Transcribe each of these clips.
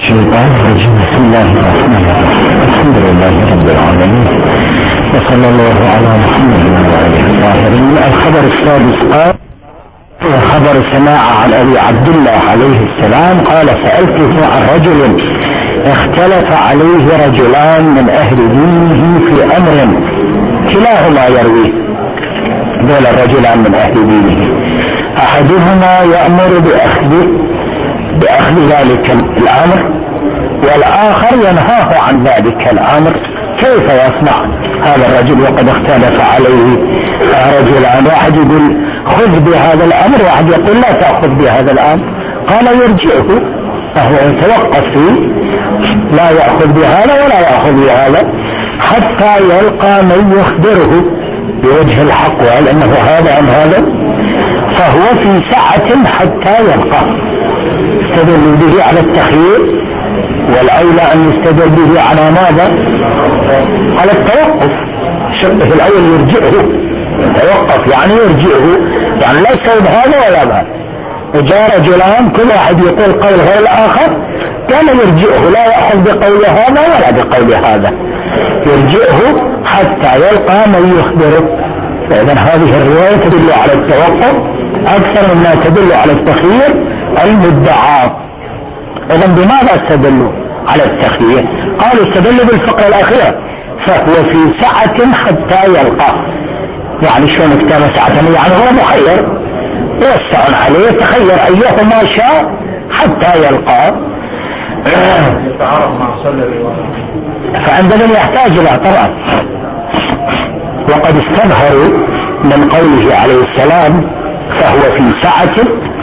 الشيطان الرجيم. بسم الله الرحمن الرحيم. الحمد لله رب العالمين، وصلى الله على محمد وآله الطاهرين. الخبر السادس قال: خبر سماعة عن أبي عبد الله عليه السلام قال: سألته عن رجل اختلف عليه رجلان من أهل دينه في أمر كلاهما يرويه. دول الرجلان من أهل دينه، أحدهما يأمر بأخذ ذلك الأمر، والآخر ينهاه عن ذلك الأمر. كيف يصنع هذا الرجل وقد اختلف عليه رجلان؟ واحد يقول خذ بهذا الأمر، واحد يقول لا تأخذ بهذا الأمر. قال: يرجعه، فهو يتوقف فيه، لا يأخذ بهذا ولا يأخذ بهذا حتى يلقى من يخبره بوجه الحق وقال أنه هذا أم هذا، فهو في سعة حتى يلقى. يستدل به على التخيير، والأولى أن يستدل به على ماذا؟ على التوقف. شبه الأول يرجعه، يتوقف يعني يرجعه، يعني لا يستوعب هذا ولا هذا. وجاء رجلان كل واحد يقول قول غير الآخر، كان يرجعه، لا يأخذ بقول هذا ولا بقول هذا، يرجعه حتى يلقى من يخبره. فإذا هذه الرواية تدل على التوقف أكثر مما تدل على التخيير المدعى. إذا بماذا استدلوا على التخيير؟ قالوا استدلوا بالفقرة الأخيرة: فهو في سعة حتى يلقى. يعني شلون كتاب سعة؟ يعني هو مخير، يوسع عليه، يتخير أيهما شاء حتى يلقى. فعندما يحتاج إلى طبعا. وقد استظهروا من قوله عليه السلام فهو في سعة،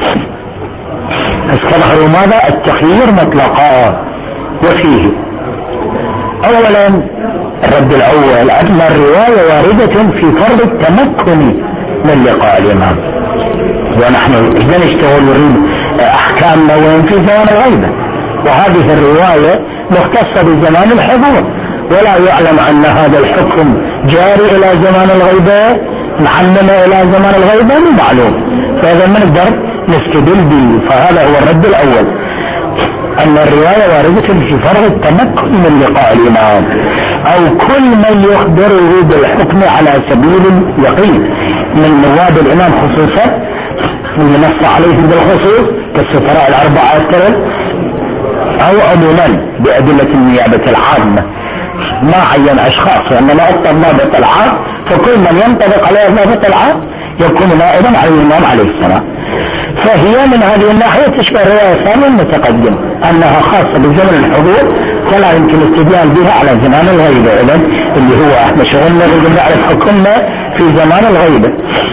استظهروا ماذا؟ التخيير مطلقا. وفيه اولا الرد الاول ان الرواية واردة في فرض التمكن من لقاء الامام، ونحن اذا نشتغل احكامنا وين في زمان الغيبة، وهذه الرواية مختصة بزمان الحضور، ولا يعلم ان هذا الحكم جاري الى زمان الغيبة، معلمة الى زمان الغيبة، مو معلوم. فاذا ما نقدر نستدل به. فهذا هو الرد الاول، ان الرواية واردة في فرض التمكن من لقاء الامام، او كل من يخبره بالحكم على سبيل اليقين من نواب الامام خصوصا، من ينص عليهم بالخصوص كالسفراء الاربعة الترى، او عموما بادلة النيابة العامة، ما عين اشخاص وانما اطلب نائبة العام، فكل من ينطبق عليه نائبة العام يكون نائبا على الامام عليه السلام. فهي من هذه الناحية تشبه الرواية الثانية المتقدمة، انها خاصة بزمن الحضور فلا يمكن الاستدلال بها على زمان الغيبة. اذا اللي هو احنا شغلنا نريد نعرف حكمنا في زمان الغيبة.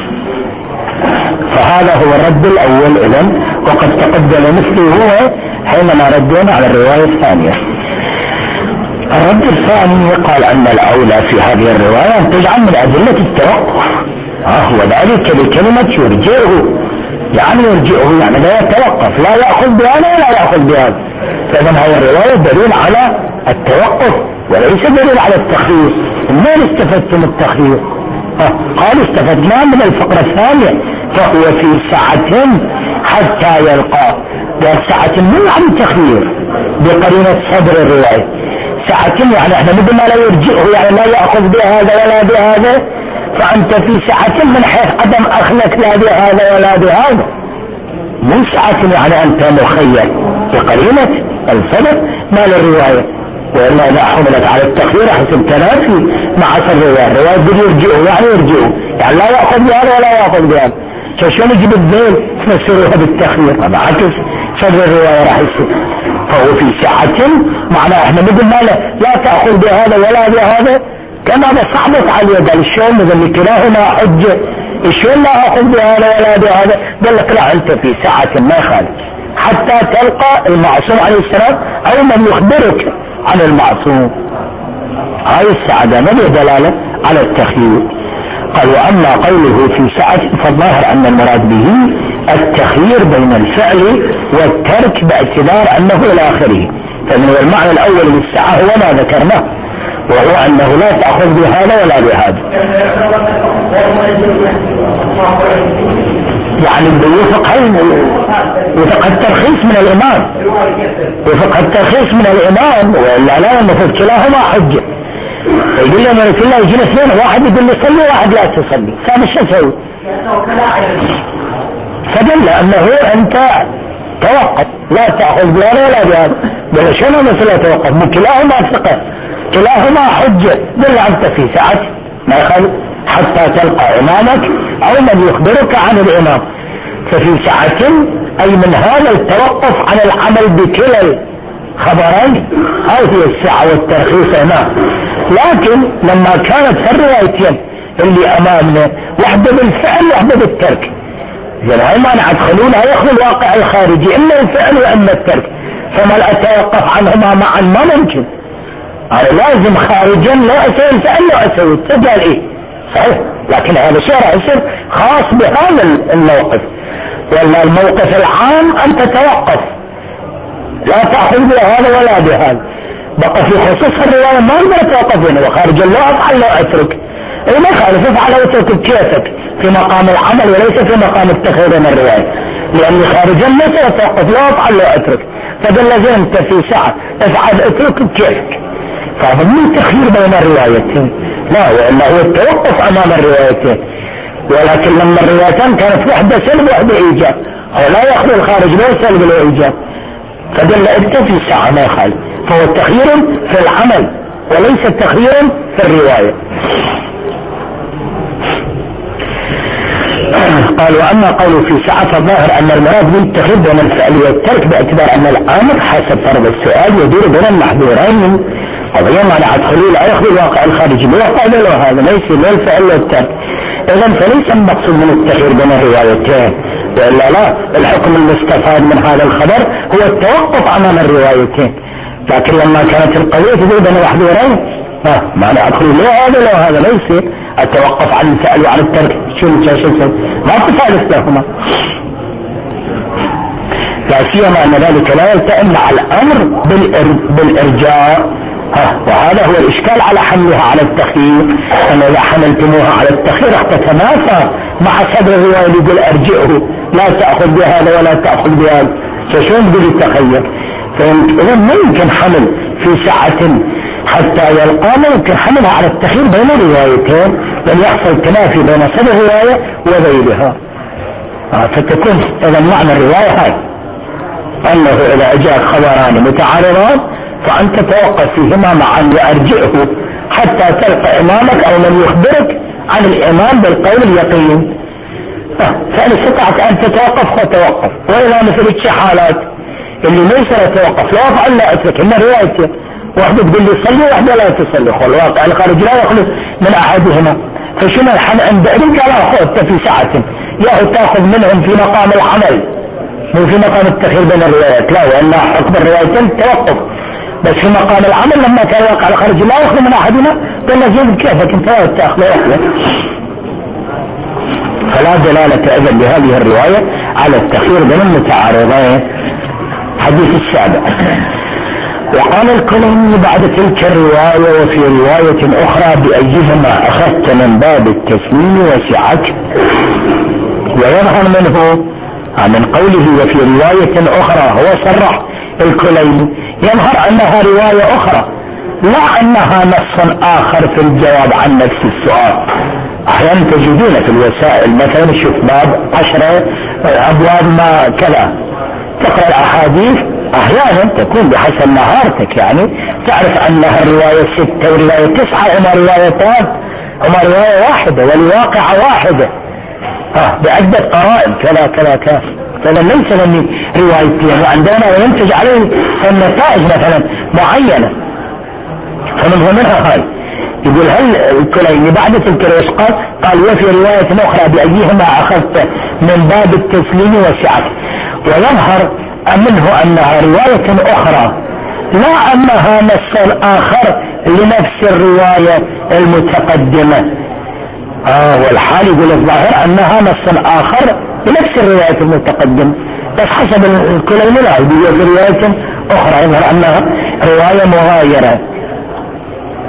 فهذا هو الرد الاول اذا، وقد تقدم مثله هو حينما ردنا على الرواية الثانية. الرد الثاني قال ان الاولى في هذه الرواية ان تجعل من ادلة التوقف، وذلك بكلمة يرجعه، يعني يرجعه يعني لا يتوقف، لا يأخذ بهذا ولا يأخذ بهذا. فإذا هذه الرواية دليل على التوقف وليس دليل على التخيير. من استفدتم التخيير؟ قال استفدنا من الفقرة الثانية فهو في سعة حتى يلقى. قال سعة مو عن تخيير بقرينة صدر الرواية، سعة يعني احنا بدنا لا يرجعه يعني لا يأخذ بهذا ولا بهذا، فأنت في سعة من حيث عدم أخذك لا بهذا ولا بهذا، مو سعة يعني أنت مخير بقرينة الصدر ما للرواية. وإلا إذا حملت على التخيير حسب تنافي مع صدر الرواية. الرواية بدي يرجعه يعني يرجعه، يعني لا يأخذ بهذا ولا يأخذ بهذا. شلون يجيب الذيل تفسرها بالتخيير؟ طبعا عكس صدر الرواية راح يصير. فهو في سعة معناه احنا بدنا لا تأخذ بهذا ولا بهذا، كما بصعبت على اليد. الشون اذا كلاهما حجة، الشون لا اخذ بهذا ولا بهذا، قال لك لا انت في ساعة ما يخالف حتى تلقى المعصوم عليه السلام او من يخبرك عن المعصوم. هاي السعادة ما هي دلالة على التخيير. قال واما قوله في ساعة فالظاهر ان المراد به التخيير بين الفعل والترك باعتبار انه الى اخره. فمن المعنى الاول للساعة هو ما ذكرناه، وهو انه لا تأخذ بهذا ولا بهذا. يعني وفق الترخيص من الامام، وفق الترخيص من الامام، ولا لا المفروض كلاهما حجة. يقول لي انا كله يجينا اثنين، واحد يقول لي صلي وواحد لا تصلي، فانا شو اسوي؟ فدل انه انت توقف، لا تاخذ بهذا ولا بهذا. ولا شنو مثل توقف؟ مو كلاهما ثقة، كلاهما حجة. دل انت في ساعة ما يخالف حتى تلقى امامك او من يخبرك عن الامام. ففي ساعة اي من هذا التوقف عن العمل بكلا الخبرين، هذه الساعة والترخيص هنا. لكن لما كانت الروايتين اللي امامنا واحدة بالفعل واحدة بالترك، يعني هاي ما ندخلونها ياخذ الواقع الخارجي اما الفعل واما الترك، فما اتوقف عنهما معا ما ممكن. انا لازم خارجا لا اسوي الفعل لا اسوي تقال ايه صحيح، لكن هذا شرع يصير خاص بهذا الموقف. ولا الموقف العام ان تتوقف لا تاخذ بهذا ولا بهذا. بقى في خصوص الرواية ما اقدر اتوقف هنا، وخارجا لا افعل لا اترك. اي ما خالف افعل واترك بكيفك في مقام العمل وليس في مقام التخير من الرواية، لاني خارجا لا سأتوقف لا افعل لا اترك. فدل انت في ساعة افعل اترك بكيفك، فهذا مو تخيير بين الروايتين، لا، والا هو التوقف امام الروايتين. ولكن لما الروايتان كانت واحدة سلب واحدة ايجاب، هو لا ياخذ الخارج لا سلب ولا ايجاب، فدل انت في ساعة ما يخالف. فهو تخيير في العمل وليس تخيير في الرواية. قال واما قوله في ساعة فالظاهر ان المراد بالتخيير بين الفعل والترك باعتبار ان الامر حسب فرض السؤال يدور بين المحظورين، قضية ما ادخلوا لا ياخذ الواقع الخارجي الواقع له هذا ليس لا الفعل والترك. اذا فليس المقصود من التخيير بين الروايتين، والا لا، الحكم المستفاد من هذا الخبر هو التوقف امام الروايتين. لكن لما كانت القضية تدور بين محظورين ما ادخل لا هذا لا هذا ليس اتوقف عن الفعل وعن الترك، شو ما تفعل لهما، لا سيما ان ذلك لا يلتئم مع الامر بالارجاء. وهذا هو الاشكال على حملها على التخيير، ان اذا حملتموها على التخيير راح تتنافى مع صدر الروايه اللي يقول ارجئه لا تاخذ بهذا ولا تاخذ بهذا، فشلون تقول التخيير؟ اذا ما يمكن حمل في ساعه حتى يلقى، ما يمكن حملها على التخيير بين الروايتين، لن يحصل تنافي بين صدر الروايه وغيرها. فتكون اذا معنى الروايه هاي انه اذا اجاك خبران متعارضان فأنت توقف فيهما معا وأرجئه حتى تلقى إمامك أو من يخبرك عن الإمام بالقول اليقين. فإن استطعت أن تتوقف فتوقف، وإذا مثل الشحالات اللي ليس لا توقف لا أفعل لا أترك، إن روايته واحدة تقول لي صلي واحدة لا تصلي، والواقع الخارج لا يخلص من أحدهما. فشنو الحل عند ذلك؟ لا أخذت في ساعة يا تأخذ منهم في مقام العمل مو في مقام التخيير بين الروايات، لا، وإلا حكم الروايتين توقف، بس في مقام العمل لما كان يقع الخارج لا يأخذ من أحدنا قال لازم كيفك انت تأخذ واحدة. فلا دلالة إذن لهذه الرواية على التخيير بين المتعارضين. حديث السابع. وقال الكلمي بعد تلك الرواية وفي رواية أخرى بأيهما أخذت من باب التسليم وسعك. ويظهر منه من قوله وفي رواية أخرى هو صرح الكليني يظهر أنها رواية أخرى لا أنها نص آخر في الجواب عن نفس السؤال. أحيانا تجدون في الوسائل مثلا شوف باب 10 أبواب ما كذا، تقرأ الأحاديث أحيانا تكون بحسب مهارتك، يعني تعرف أنها الرواية 6 والرواية 9 هما روايتان، هما رواية واحدة والواقع واحدة بعدة قرائن كذا كذا كذا، فلا ليس لني روايتين وعندنا وينتج عليه النتائج مثلا معينة. فمن منها هاي يقول هل الكليني بعد تلك الرواية قال وفي رواية أخرى بأيهما أخذت من باب التسليم والسعة. ويظهر منه أنها رواية أخرى لا أنها نص آخر لنفس الرواية المتقدمة. والحال يقول الظاهر أنها نص آخر لنفس الرواية المتقدمة، بس حسب الكليني لا يقول في رواية أخرى يظهر أنها رواية مغايرة.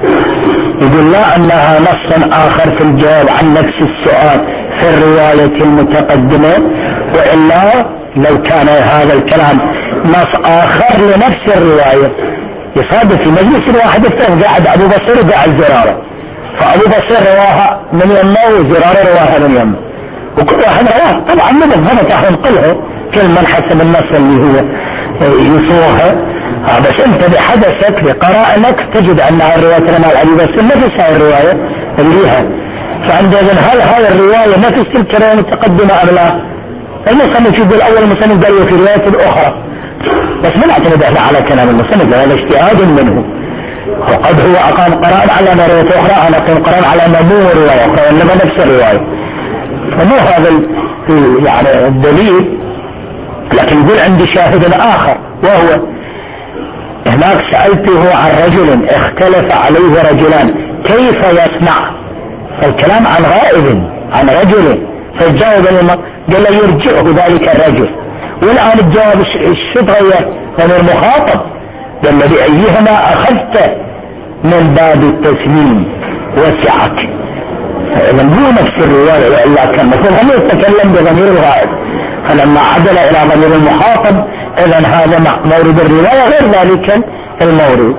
يقول لا انها نص اخر في الجواب عن نفس السؤال في الرواية المتقدمة، وإلا لو كان هذا الكلام نص اخر لنفس الرواية يصادف في مجلس واحد قاعد ابو بصير وقاعد زرارة، فابو بصير رواها من يمه وزرارة رواها من يمه، وكل واحد رواه طبعا من الضبط راح ننقلها كل من حسب النص اللي هو يصوغها. بس انت بحدثك بقرائنك تجد ان الرواية الامام ابي بصير نفس هاي الرواية اللي لها، فعندئذ هل هاي الرواية نفس تلك الرواية المتقدمة ام لا؟ المصنف يقول اول المصنف قال في رواية اخرى، بس ما نعتمد احنا على كلام المصنف، هذا اجتهاد منه، وقد هو اقام قرائن على ان رواية اخرى، انا اقيم قرائن على ان مو رواية اخرى انما نفس الرواية، فمو هذا يعني الدليل. لكن يقول عندي شاهد اخر، وهو هناك سألته عن رجل اختلف عليه رجلان كيف يصنع، فالكلام عن غائب عن رجل، فالجواب قال له يرجعه ذلك الرجل، والآن الجواب ايش تغير؟ يعني المخاطب قال له بأيهما أخذت من باب التسليم وسعك، إذا مو نفس الرواية، وإلا كان مثل هم يتكلم بضمير الغائب، فلما عدل إلى ضمير المخاطب إذا هذا مورد الرواية غير ذلك المورد.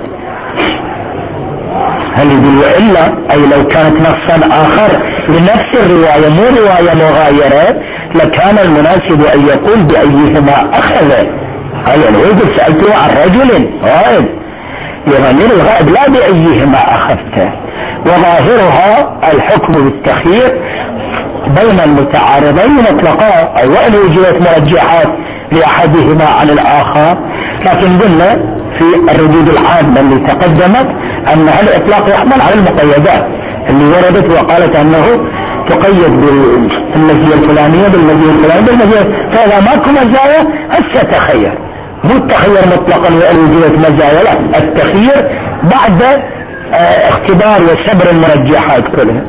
هل يقول وإلا أي لو كانت نصا آخر لنفس الرواية مو رواية مغايرة لكان المناسب أن يقول بأيهما أخذ، يعني يقول سألته عن رجل غائب بضمير الغائب لا بأيهما أخذت، وظاهرها الحكم بالتخيير بين المتعارضين مطلقا، أي وإن وجدت مرجحات لأحدهما عن الآخر، لكن قلنا في الردود العامة اللي تقدمت أن الإطلاق يحمل على المقيدات اللي وردت وقالت أنه تقيد بالمزية الفلانية بالمزية الفلانية بالمزية، فإذا ماكو مزايا هسه تخير، مو التخير مطلقا وإن وجدت مزايا، لا التخير بعد اختبار وسبر المرجحات كلها،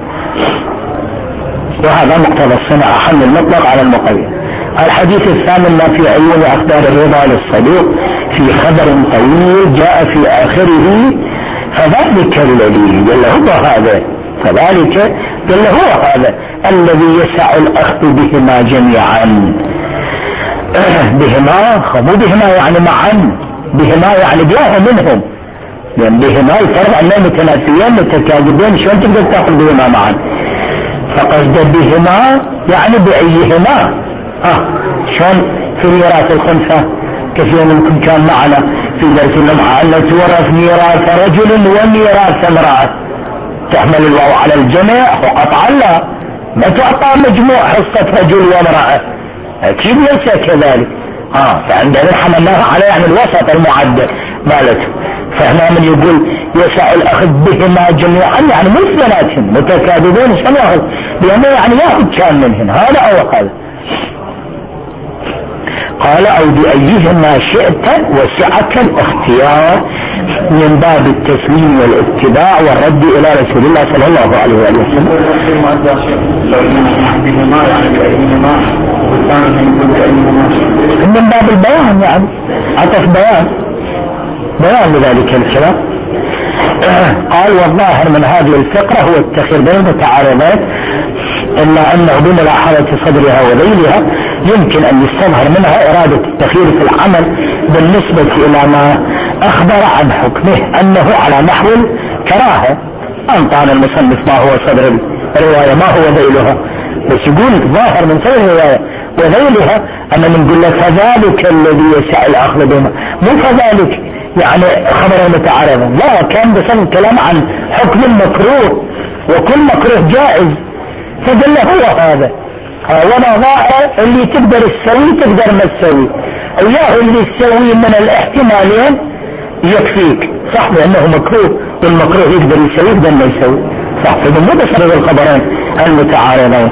وهذا مقتضى الصنع حمل المطلق على المقيد. الحديث الثامن ما في عيون أخبار الرضا للصدوق في خبر طويل جاء في آخره فذلك الذي قال هو هذا، فذلك قال هو هذا الذي يسع الأخذ بهما جميعا، بهما مو بهما يعني معا، بهما يعني بياه منهم، لأن بهما الفرق أنهم متنافيين متكاذبين، شلون تقدر تأخذ بهما معا؟ فقصد بهما يعني بأيهما، شلون في ميراث الخنثى كثير منكم كان معنا في درس اللمعة أن تورث ميراث رجل وميراث امرأة، تحمل الواو على الجمع وقطعا لا، ما تعطى مجموع حصة رجل وامرأة، أكيد ليس كذلك، فعندنا حملناها على يعني الوسط المعدل مالته، فهنا من يقول يسع الأخذ بهما جميعا يعني مثلات متكاذبين شو ياخذ؟ لأنه يعني ياخذ كان منهن هذا أو هذا. قال أو بأيهما شئت وسعك الاختيار من باب التسليم والاتباع والرد إلى رسول الله صلى الله عليه وسلم. من باب البيان يعني عطف بيان لذلك الكلام. قال والظاهر من هذه الفقرة هو التخير بين المتعارضات، إلا أنه بملاحظة صدرها وذيلها يمكن أن يستظهر منها إرادة التخيير في العمل بالنسبة إلى ما أخبر عن حكمه أنه على نحو الكراهة. أنطان المصنف ما هو صدر الرواية ما هو ذيلها، بس يقول ظاهر من صدر الرواية وذيلها أن نقول لك فذلك الذي يسع الأخذ بهما، مو فذلك يعني خبر متعارضا، لا كان بصدر الكلام عن حكم مكروه وكل مكروه جائز، فقال له هو هذا وما ظاهر اللي تقدر تسوي تقدر ما تسوي، اياه اللي تسوي من الاحتمالين يكفيك، صح لانه مكروه والمكروه يقدر يسوي يقدر ما يسوي، صح، فإذا مو بصدد الخبرين المتعارضين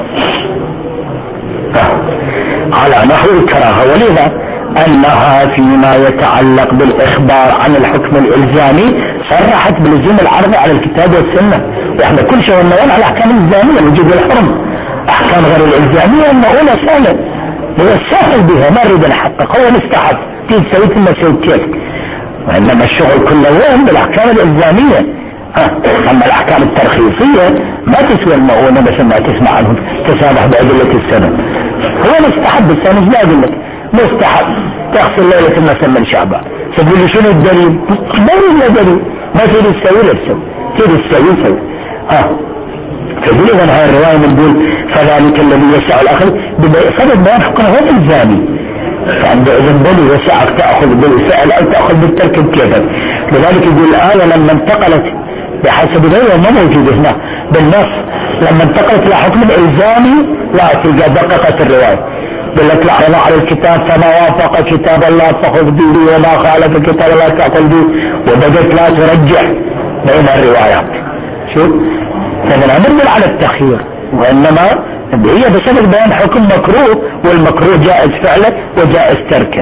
على نحو الكراهة. ولذا انها فيما يتعلق بالاخبار عن الحكم الالزامي صرحت بلزوم العرض على الكتاب والسنة، واحنا كل شيء نقول على الاحكام الالزامية الوجوب والحرم، احكام غير الالزامية المؤونة سهلة هو السهل بها ما نريد نحقق، هو مستحب تيجي تسوي ثم تسوي كيف، وانما الشغل كله وين بالاحكام الالزامية اما الاحكام الترخيصية ما تسوى المؤونة مثل ما تسمع عنهم تسامح بأدلة السبب. هو مستحب السنة مش بأدلة، مستحب تغسل ليلة مثلا من شعبان. تقول لي شنو الدليل؟ دليل ما تريد تسوي لا تسوي، تريد تسوي. فدليل من هاي الرواية بنقول فذلك الذي يسع الاخر بسبب بيان حكمه هو الزاني. فعند اذن بني يسعك تأخذ بالفعل او تأخذ بالترك كيفك. لذلك يقول الآية لما انتقلت بحسب الرواية ما موجود هنا بالنص، لما انتقلت لحكم الالزامي لا تلقى دققت الرواية. يقول لك لا على الكتاب فما وافق كتاب الله فخذ به وما خالف كتاب الله تأخذ به، وبدت لا ترجح بين الروايات. شوف فمن الامر على التخيير، وانما هي بسبب بيان حكم مكروه، والمكروه جائز فعله وجائز تركه.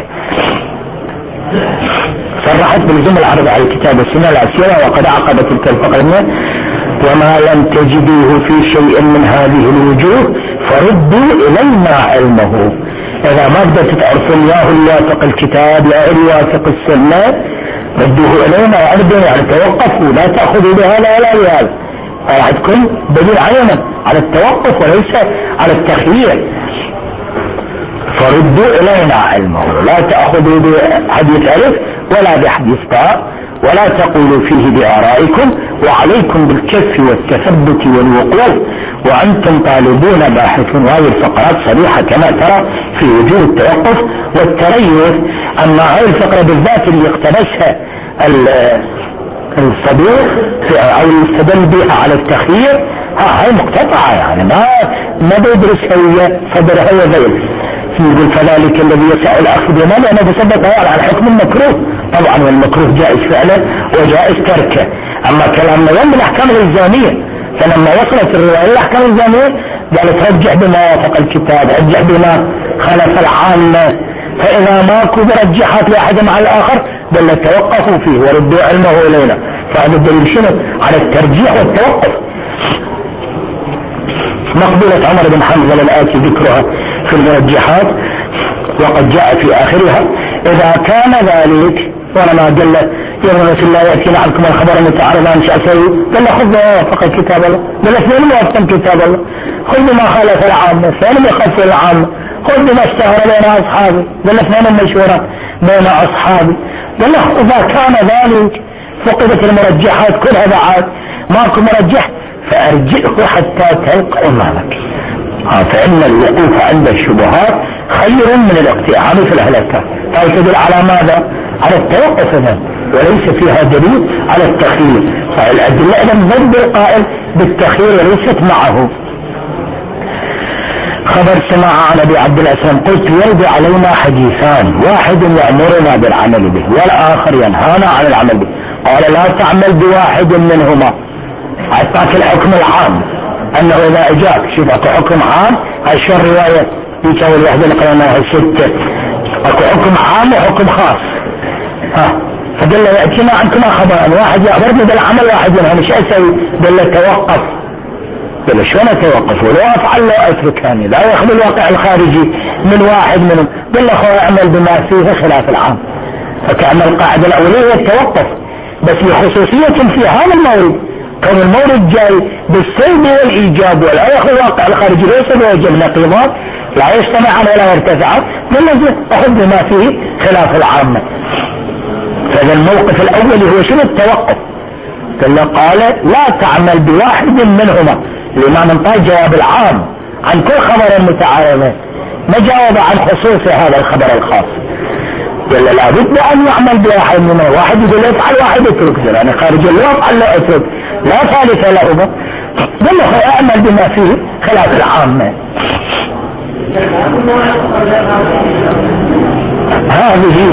صرحت بلزوم العرض على الكتاب والسنة العسيرة وقد عقبت تلك الفقرة وما لم تجدوه في شيء من هذه الوجوه فردوا إلينا علمه. إذا ما بدأت تعرفون يا هو يوافق الكتاب يا هو يوافق السنة ردوه إلينا وعرضوا، يعني توقفوا لا تأخذوا بهذا ولا بهذا. راح تكون دليل على التوقف وليس على التخيير. فردوا إلينا علمه، لا تأخذوا بحديث ألف ولا بحديث باء ولا تقولوا فيه بآرائكم، وعليكم بالكف والتثبت والوقوف وأنتم طالبون باحثون. هذه الفقرات صريحة كما ترى في وجوه التوقف والتريث. أما هذه الفقرة بالذات اللي اقتبسها الصديق أو المستدل بها على التخيير هاي مقتطعة، يعني ما بيدرس هي صدرها وغيره. يقول فذلك الذي يسع الأخذ بما لأنه بسبب على الحكم المكروه. طبعا والمكروه جائز فعله وجائز تركه. أما كلامنا يوم الأحكام الإلزامية، فلما وصلت الرواية الأحكام الإلزامية قالت رجح بما وافق الكتاب، رجح بما خالف العامة. فإذا ماكو برجحات لأحد مع الآخر بل توقفوا فيه وردوا علمه إلينا. فهذا الدليل شنو؟ على الترجيح والتوقف. مقبولة عمر بن حنظل الآتي ذكرها في المرجحات وقد جاء في آخرها إذا كان ذلك وانا ما قال يا رسول الله يأتينا عنكم الخبر المتعارض عن شأسه قال خذ ما وافق كتاب الله، قال اثنين موافقا كتاب الله، خذ ما خالف العامة، اثنين يخالف العامة، خذ ما اشتهر بين أصحابي، قال اثنين مشهورة بين أصحابي. قال إذا كان ذلك فقدت المرجحات كلها بعد ماكو مرجح فأرجئه حتى تلقى إمامك. فإن الوقوف عند الشبهات خير من الاقتحام في الهلكات. تدل على ماذا؟ على التوقف هنا وليس فيها دليل على التخيير. فالأدلة إذن ضد القائل بالتخيير وليست معه. خبر سماع عن أبي عبد الأسلام قلت يرد علينا حديثان، واحد يأمرنا بالعمل به والآخر ينهانا عن العمل به. قال لا تعمل بواحد منهما. أعطاك الحكم العام أنه إذا أجاك شوف أكو حكم عام. هاي شو الرواية يساوي الوحدة اللي قرأناها 6. أكو حكم عام وحكم خاص. فقال له يأتينا عنكما خبران، واحد يأمرني بالعمل واحد منها مش أسوي. قال له توقف. قال له شلون أتوقف ولو أفعل لا أتركاني لا يأخذ الواقع الخارجي من واحد منهم. قال له أخوة اعمل بما فيه خلاف العام. فكأن القاعدة الأولية التوقف بس بخصوصية في هذا المورد. كون المورد جاي بالسلب والإيجاب ولا يأخذ الواقع الخارجي ليس بوجه نقيضات لا يجتمعان ولا يرتفعان. قال أخذ بما فيه خلاف العامة. فهذا الموقف الأول هو شنو التوقف. قال لا تعمل بواحد منهما. الإمام انطى جواب العام عن كل خبر متعارضين، ما جاوب عن خصوص هذا الخبر الخاص. قال لا بد أن يعمل بواحد منهما. واحد يقول افعل واحد اترك، يعني خارج لا افعل لا اترك لا ثالث لهما. قال له اعمل بما فيه خلاف العامة. هذه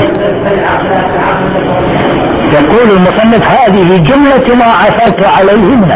يقول المصنف هذه جملة ما عثرت عليه من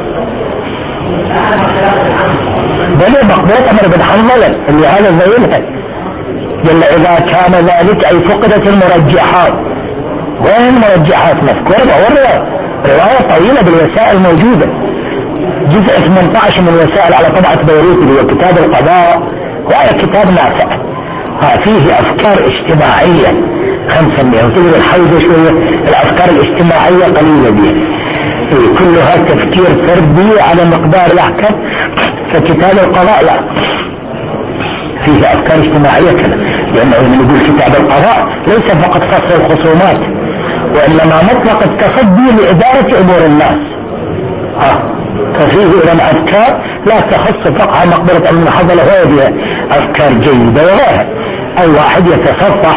بل مقبولة عمر بن حنظل اللي هذا زينها. قال إذا كان ذلك أي فقدت المرجحات. وين المرجحات مذكورة؟ رواية طويلة بالوسائل موجودة، جزء 18 من الوسائل على طبعة بيروت اللي هو كتاب القضاء، وهذا كتاب نافع فيه أفكار اجتماعية 500 وتقول الحوزة شوية الأفكار الاجتماعية قليلة بها. كلها تفكير فردي على مقدار الأحكام. فكتاب القضاء لا، فيه أفكار اجتماعية كذا، لأنه يقول كتاب القضاء ليس فقط فصل الخصومات، وإنما مطلق التصدي لإدارة أمور الناس. ففيه إذن أفكار لا تخص فقه مقبرة المحضرة، وهي بها أفكار جيدة وغيرها. أي واحد يتصفح،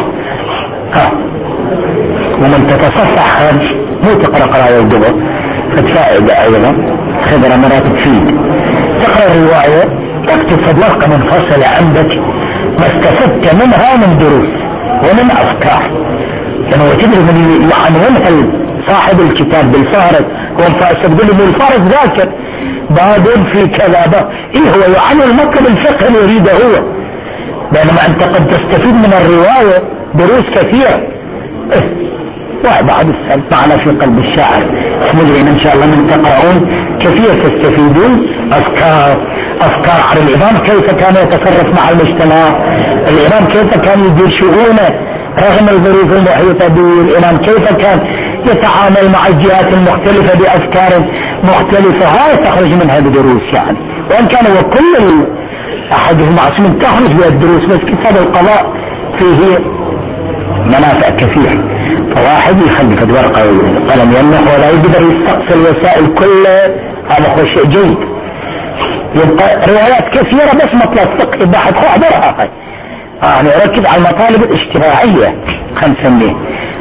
ومن تتصفح مو تقرأ قراءة الدبر فتفائد أيضا، خبرة مرات تفيد. تقرأ الرواية تكتب ورقة منفصلة عندك ما استفدت منها من دروس ومن أفكار، لأنه تدري من يعنونها صاحب الكتاب بالفارس، هو الفارس تقول له الفارس ذاكر بعدين في كذا هو يعني المطلب الفقه اللي يريده هو، بينما أنت قد تستفيد من الرواية دروس كثيرة. وبعد السلام معنا في قلب الشاعر مدرين إن شاء الله من تقرؤون كثير تستفيدون أفكار عن الإمام كيف كان يتصرف مع المجتمع، الإمام كيف كان يدير شؤونه رغم الظروف المحيطة به، الإمام كيف كان يتعامل مع الجهات المختلفة بأفكار مختلفة. هاي تخرج منها بدروس يعني، وإن كان وكل أحد المعصومين تخرج بها الدروس، بس كتاب القضاء فيه منافع كثير. فواحد يخلي في ورقة وقلم يمنح ولا يقدر يستقصي الوسائل كلها، هذا هو شيء جيد. يبقى روايات كثيرة بس مطلب فقه بحث هو احضرها. يعني ركز على المطالب الاجتماعية خلينا نسميه.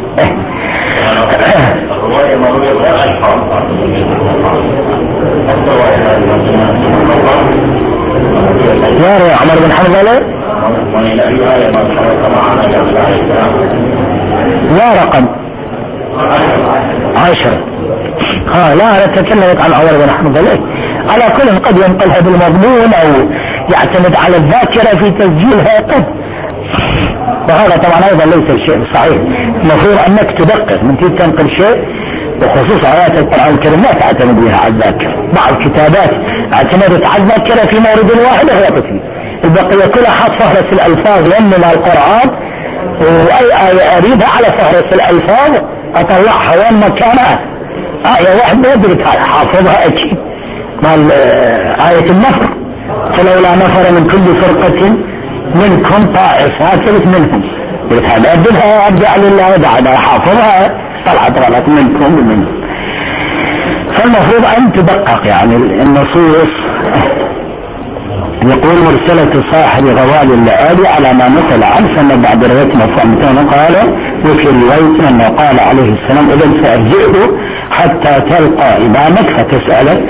يا عمر بن حنظلة لا رقم 10. لا أنا أتكلم عن عمر بن حنظلة. على كل قد ينقلها بالمضمون أو يعتمد على الذاكرة في تسجيلها قد، وهذا طبعا أيضا ليس الشيء صحيح. المفروض أنك تدقق من تنقل شيء، وخصوص آيات القرآن الكريم لا تعتمد بها على الذاكرة. بعض الكتابات اعتمدت على الذاكرة في مورد واحد غلطت فيه، البقية كلها حط فهرس الألفاظ لأنه مع القرآن، وأي آية أريدها على فهرس الألفاظ أطلعها وين مكانها. آية واحد ما يدرك حافظها أكيد مع آية النفر، فلولا نفر من كل فرقة منكم طائفة ثلث منهم، قلت هذا أبدلها أرجع لله بعد حافظها طلعت غلط منكم ومنهم. فالمفروض أن تدقق يعني النصوص. يقول مرسلة صاحب غوال اللآلي على ما نقل عنه فما بعد رواية مرفوعة قال وفي رواية أنه قال عليه السلام إذا سأرجعه حتى تلقى إمامك فتسأله.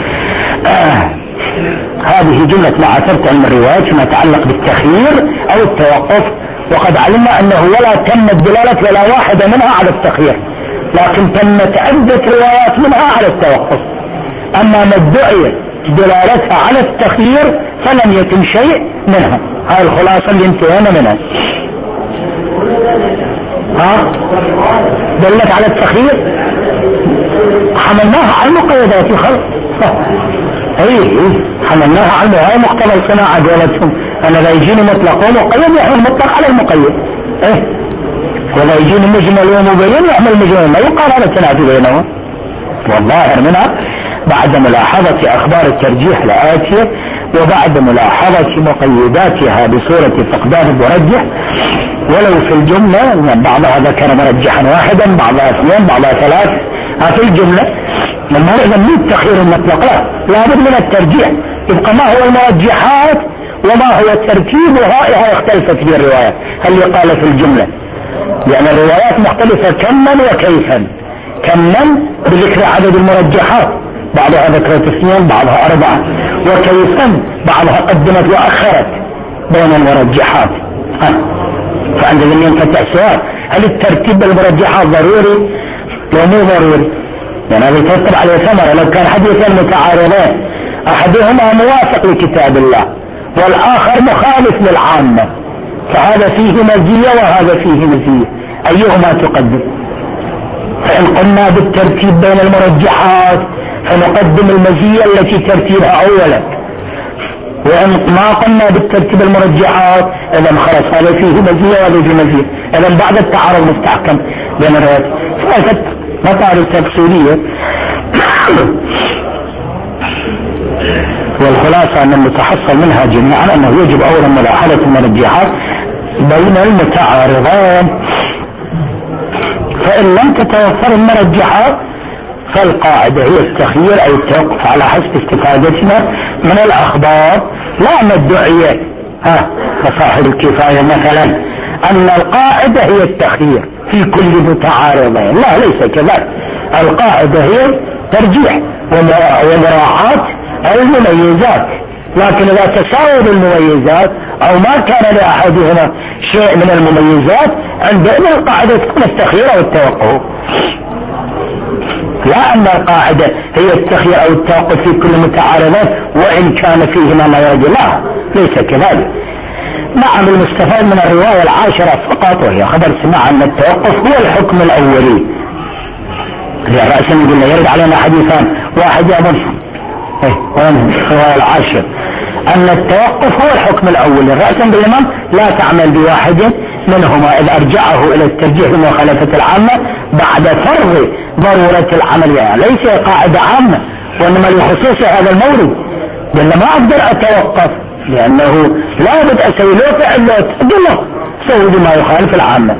هذه جملة ما عثرت عن الرواية فيما يتعلق بالتخيير أو التوقف، وقد علمنا أنه ولا تمت دلالة ولا واحدة منها على التخيير، لكن تمت عدة روايات منها على التوقف. أما ما ادعي دلالتها على التخيير فلم يتم شيء منها. هاي الخلاصة اللي انتهينا منها. دلت على التخيير حملناها على المقيدات الخلق. حملناها على هاي مقتضى الصناعة دولتهم. أنا لا يجيني مطلق ومقيد يحمل مطلق على المقيد، ولا يجيني مجمل ومبين يحمل مجمل، ما يقال على التنافي بينهم. والظاهر منها بعد ملاحظة أخبار الترجيح الآتية وبعد ملاحظة مقيداتها بصورة فقدان المرجح ولو في الجملة، يعني بعضها ذكر مرجحا واحدا بعضها اثنين بعضها ثلاث، في الجملة لما إذا من التخيير المطلق لا بد من الترجيح، يبقى ما هو المرجحات وما هو ترتيبها اختلفت في الروايات. هل يقال في الجملة لأن الروايات مختلفة كما وكيفا، كما بذكر عدد المرجحات بعضها ذكرت اثنين بعضها 4، وكيفا بعضها قدمت وأخرت بين المرجحات. فعندما ينفتح سؤال هل الترتيب بالمرجحات ضروري لو مو ضروري؟ يعني هذا يترتب عليه ثمرة. لو كان حديثين متعارضين أحدهما موافق لكتاب الله والآخر مخالف للعامة فهذا فيه مزية وهذا فيه مزية، أيهما تقدم؟ فإن قلنا بالترتيب بين المرجحات فنقدم المزية التي ترتيبها أولا، وإن ما قلنا بالترتيب المرجحات إذا خلاص هذا فيه مزية وهذا فيه مزية، إذا بعد التعارض مستحكم بين الروايات. فأخذت مطالب تفصيلية والخلاصة أن المتحصل منها جميعا أنه يجب أولا ملاحظة المرجحات بين المتعارضين، فإن لم تتوفر المرجحات فالقاعدة هي التخيير أو التوقف على حسب استفادتنا من الأخبار، لا ندعي كصاحب الكفاية مثلا أن القاعدة هي التخيير في كل متعارضين، لا ليس كذلك. القاعدة هي ترجيح ومراعاة المميزات، لكن إذا تساوت المميزات أو ما كان لأحدهما شيء من المميزات عندئذ القاعدة تكون التخيير أو التوقف، لا أن القاعدة هي التخيير أو التوقف في كل متعارضين وإن كان فيهما ما يرجو، لا ليس كذلك. نعم المستفاد من الرواية العاشرة فقط وهي خبر سماع أن التوقف هو الحكم الأولي. رأسا قلنا يرد علينا حديثان، واحد يأمن الرواية العاشرة أن التوقف هو الحكم الأولي رأسا بالإمام لا تعمل بواحد منهما إذ أرجعه إلى الترجيح بمخالفة العامة بعد فرض ضرورة العمل، يعني ليس قاعدة عامة وإنما لخصوص هذا المورد، لأن ما أقدر أتوقف لأنه لا بد أسوي له فعل له سوي بما يخالف العامة،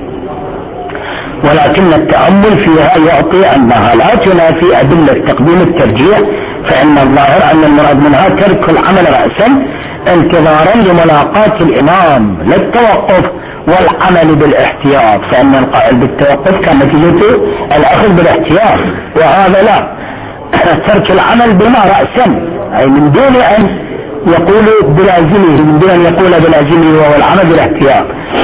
ولكن التأمل فيها يعطي أنها لا تنافي أدلة تقديم الترجيح، فإن الظاهر أن المراد منها ترك العمل رأسا انتظارا لملاقاة الإمام للتوقف والعمل بالاحتياط، فإن القائل بالتوقف كان نتيجته الأخذ بالاحتياط، وهذا لا، ترك العمل بما رأسا أي من دون أن يقول بلازمه، من دون أن يقول بلازمه وهو العمل بالاحتياط.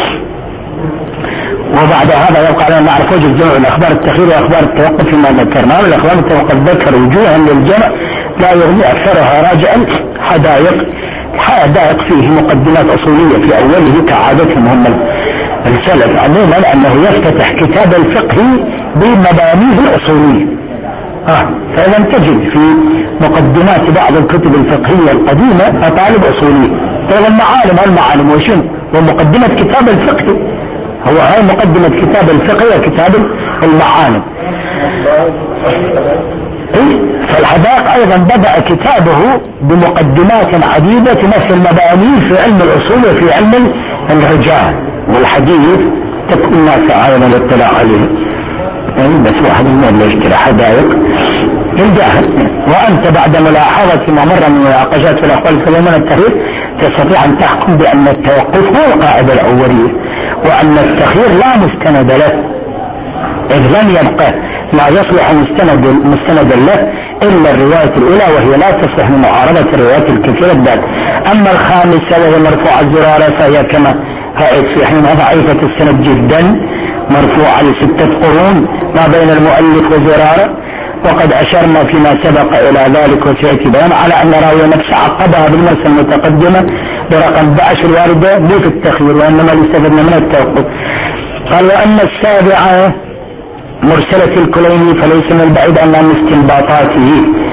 وبعد هذا يبقى علينا نعرف وجه الجمع الأخبار التخيير وأخبار التوقف فيما ذكرنا. الأخبار التوقف ذكر وجوها للجمع لا يغني أكثرها راجعا حدائق فيه مقدمات أصولية في أوله كعادتهم هم السلف عموما أنه يفتتح كتاب الفقه بمبانيه الأصولية. فإذا تجد في مقدمات بعض الكتب الفقهية القديمة مطالب أصولية، طيب المعالم وشنو ومقدمة كتاب الفقه، هو هاي مقدمة كتاب الفقه وكتاب المعالم. فالحدائق أيضا بدأ كتابه بمقدمات عديدة تمثل مبانيه في علم الأصول وفي علم الرجال والحديث، تكون الناس أيضا الاطلاع عليه، بس واحد من يشتري حدائق الجاهل. وأنت بعد ملاحظة ما مر من مناقشات في الأقوال الكلمة التخيير تستطيع أن تحكم بأن التوقف هو القاعدة الأولية، وأن التخيير لا مستند له، إذ لم يبقى ما يصلح مستندا له إلا الرواية الأولى وهي لا تصلح لمعارضة الروايات الكثيرة الدالة. أما الخامسة وهي مرفوع الزرارة فهي كما رأيت في حينها ضعيفة السند جدا، مرفوعة ل6 قرون ما بين المؤلف وزرارة، وقد أشرنا فيما سبق إلى ذلك وسيأتي بيان على أن راوي نفسه عقبها بالمرسل المتقدمة برقم 11 الواردة مو في التخيير وإنما لاستفدنا من التوقف. قال وأن السابعة مرسلة الكليني فليس من البعيد أن استنباطاته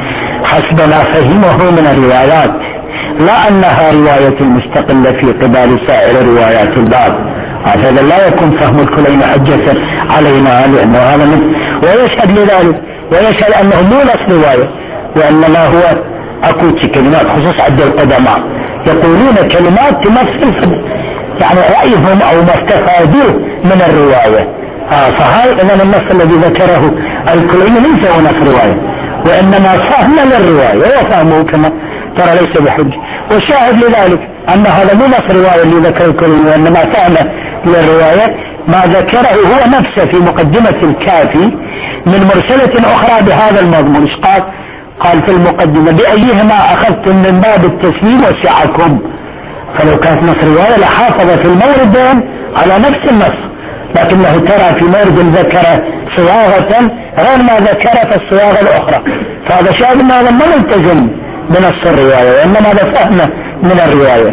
حسب ما فهمه من الروايات، لا أنها رواية مستقلة في قبال سائر روايات الباب، هذا لا يكون فهم الكليني حجة علينا لأنه هذا ويشهد لذلك، ويشهد أنه مو نفس رواية وإنما هو أكو كلمات خصوص عند القدماء يقولون كلمات تمثل يعني رأيهم أو ما استفادوه من الرواية. فهاي إذن النص الذي ذكره الكليني ليس هو نفس رواية وإنما فهم للرواية وفهمه كما ترى ليس بحج، والشاهد لذلك أن هذا مو نفس رواية اللي ذكره الكليني وإنما فهم للرواية ما ذكره هو نفسه في مقدمة الكافي من مرسلة أخرى بهذا المضمون. قال في المقدمة بأيهما أخذتم من باب التسليم وسعكم، فلو كانت نص رواية لحافظ في الموردين على نفس النص، لكنه ترى في مورد ذكر صياغة غير ما ذكر في الصياغة الأخرى، فهذا شاهد أن هذا ما ملتزم بنص الرواية وإنما هذا فهمه من الرواية.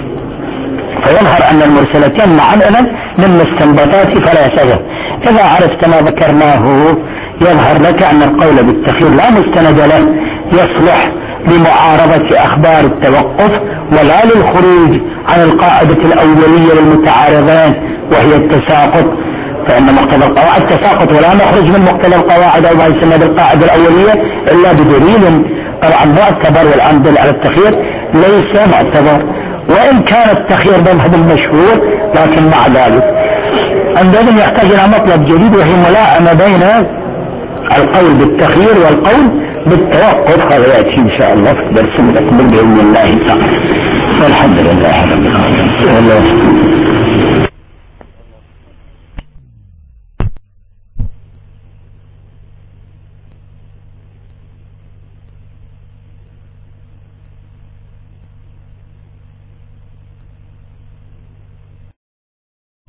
فيظهر أن المرسلتين معا من مستنبطات فلا يشغل. إذا عرفت ما ذكرناه يظهر لك أن القول بالتخيير لا مستند له يصلح لمعارضة أخبار التوقف ولا للخروج عن القاعدة الأولية للمتعارضين وهي التساقط، فإن مقتضى القواعد تساقط، ولا نخرج من مقتضى القواعد أو ما يسمى بالقاعدة الأولية إلا بدليل طبعا معتبر، والآن دل على التخيير ليس معتبر، وإن كان التخيير مذهب المشهور لكن مع ذلك عندنا يحتاج إلى مطلب جديد، وهي ملاءمة بين القول بالتخيير والقول بالتوقف. هذا يأتي إن شاء الله في درس المقبل بإذن الله تعالى. والحمد لله رب العالمين.